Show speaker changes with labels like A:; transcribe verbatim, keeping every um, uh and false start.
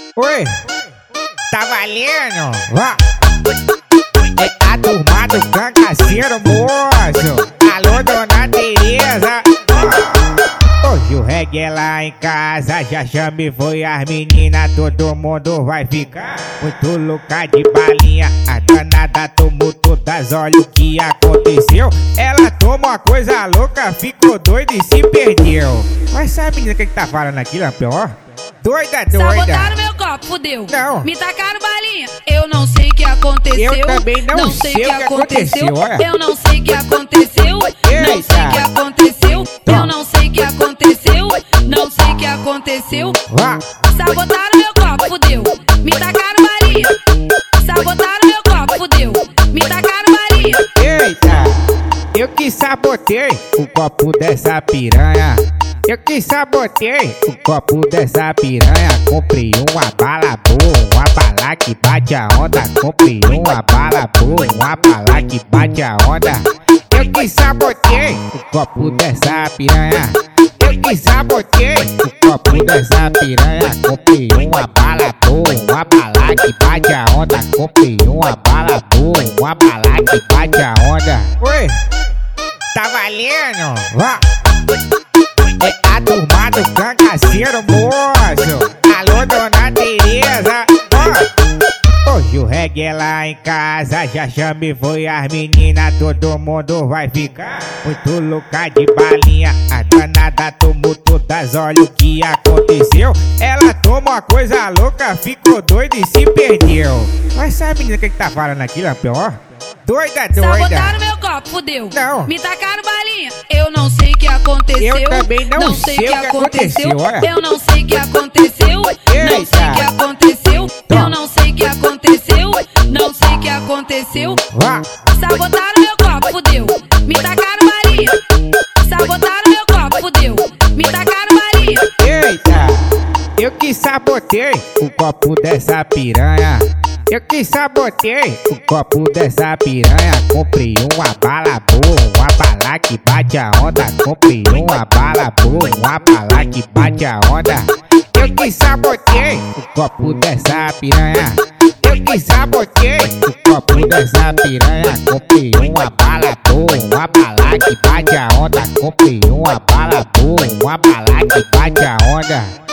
A: Oi, tá valendo? Vá. É a turma do cangaceiro, moço. Alô, dona Tereza. Hoje o reggae é lá em casa, já chame foi as meninas, todo mundo vai ficar muito louca de balinha. A danada tomou todas, olha o que aconteceu. Ela tomou uma coisa louca, ficou doida e se perdeu. Mas sabe, menina, o que que tá falando aqui, Lampião? Doida, doida.
B: Sabotaram meu copo, fudeu.
A: Não.
B: Me tacaram balinha. Eu não sei o que aconteceu.
A: Eu também não, não sei o que, que aconteceu. aconteceu.
B: Eu não sei o que aconteceu.
A: Eita.
B: Não sei o que aconteceu. Eu não sei o que aconteceu. Não sei o que aconteceu.
A: Vá.
B: Sabotaram meu copo, fudeu. Me tacaram balinha. Sabotaram meu copo, fudeu. Me tacaram balinha.
A: Eita, eu que sabotei o copo dessa piranha. Eu que sabotei o copo dessa piranha. Comprei uma bala boa, uma bala que bate a onda. Comprei uma bala boa, uma bala que bate a onda. Eu que sabotei o copo dessa piranha. Eu que sabotei o copo dessa piranha. Comprei uma bala boa, uma bala que bate a onda. Comprei uma bala boa, uma bala que bate a onda. Oi, tá valendo? Vá. É a turma do cangaceiro, moço. Alô, dona Tereza. Oh. Hoje o reggae é lá em casa, já chame foi as meninas, todo mundo vai ficar muito louca de balinha. A danada tomou todas, olha o que aconteceu. Ela tomou uma coisa louca, ficou doida e se perdeu. Mas sabe, menina, o que que tá falando aqui, Lampião? Doida, doida.
B: Sabotaram meu copo, fudeu.
A: Não.
B: Me tacaram balinha. Eu não sei o que aconteceu.
A: Eu também não,
B: não
A: sei,
B: sei
A: o que aconteceu. aconteceu.
B: Eu não sei o que aconteceu.
A: Eita.
B: Não sei o que aconteceu.
A: Tom.
B: Eu não sei o que aconteceu. Não sei o que aconteceu.
A: Vá.
B: Sabotaram meu copo, fudeu. Me tacaram balinha. Sabotaram meu copo, fudeu. Me tacaram balinha.
A: Eita, eu que sabotei o copo dessa piranha. Eu que sabotei o copo dessa piranha. Comprei uma bala boa, uma bala que bate a onda. Comprei uma bala boa, uma bala que bate a onda. Eu que sabotei o copo dessa piranha. Eu que sabotei o copo dessa piranha. Comprei uma bala boa, uma bala que bate a onda. Comprei uma bala boa, uma bala que bate a onda.